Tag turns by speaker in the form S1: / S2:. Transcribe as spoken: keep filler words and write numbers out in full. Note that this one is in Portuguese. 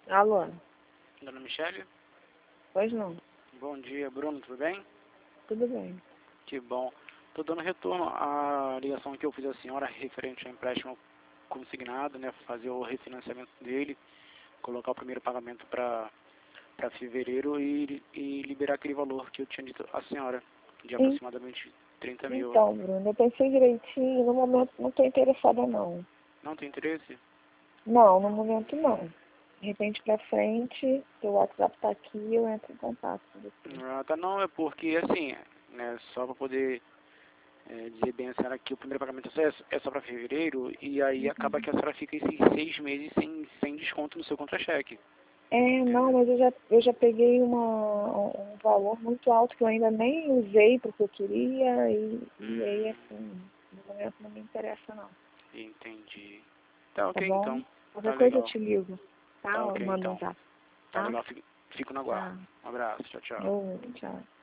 S1: Alô?
S2: Dona Michele?
S1: Pois não.
S2: Bom dia, Bruno, tudo bem?
S1: Tudo bem.
S2: Que bom. Estou dando retorno à ligação que eu fiz à senhora referente ao empréstimo consignado, né? Fazer o refinanciamento dele, colocar o primeiro pagamento para para fevereiro e, e liberar aquele valor que eu tinha dito à senhora, de
S1: En-
S2: aproximadamente trinta mil.
S1: Então, Bruno, eu pensei direitinho, no momento não estou interessada não.
S2: Não tem interesse?
S1: Não, no momento não. De repente pra frente, seu WhatsApp tá aqui, eu entro em contato com você.
S2: Ah, tá, não, é porque assim, né, só para poder é, dizer bem a senhora que o primeiro pagamento é só, é só para fevereiro e aí acaba
S1: Uhum.
S2: que a senhora fica esses seis meses sem, sem desconto no seu contra-cheque.
S1: É, não,
S2: Entendeu?
S1: mas eu já, eu já peguei uma, um valor muito alto que eu ainda nem usei porque eu queria e, e aí
S2: Hum,
S1: assim, no momento não me interessa não.
S2: entendi. Tá
S1: Tá
S2: ok
S1: bom?
S2: então. Tá
S1: Qualquer coisa eu
S2: legal.
S1: te ligo, tá?
S2: Tá
S1: Eu
S2: ok
S1: mando um
S2: então.
S1: zap,
S2: Tá
S1: tá?
S2: legal. Fico, fico no aguardo.
S1: Tchau.
S2: Um abraço. Tchau, tchau.
S1: Ô, tchau.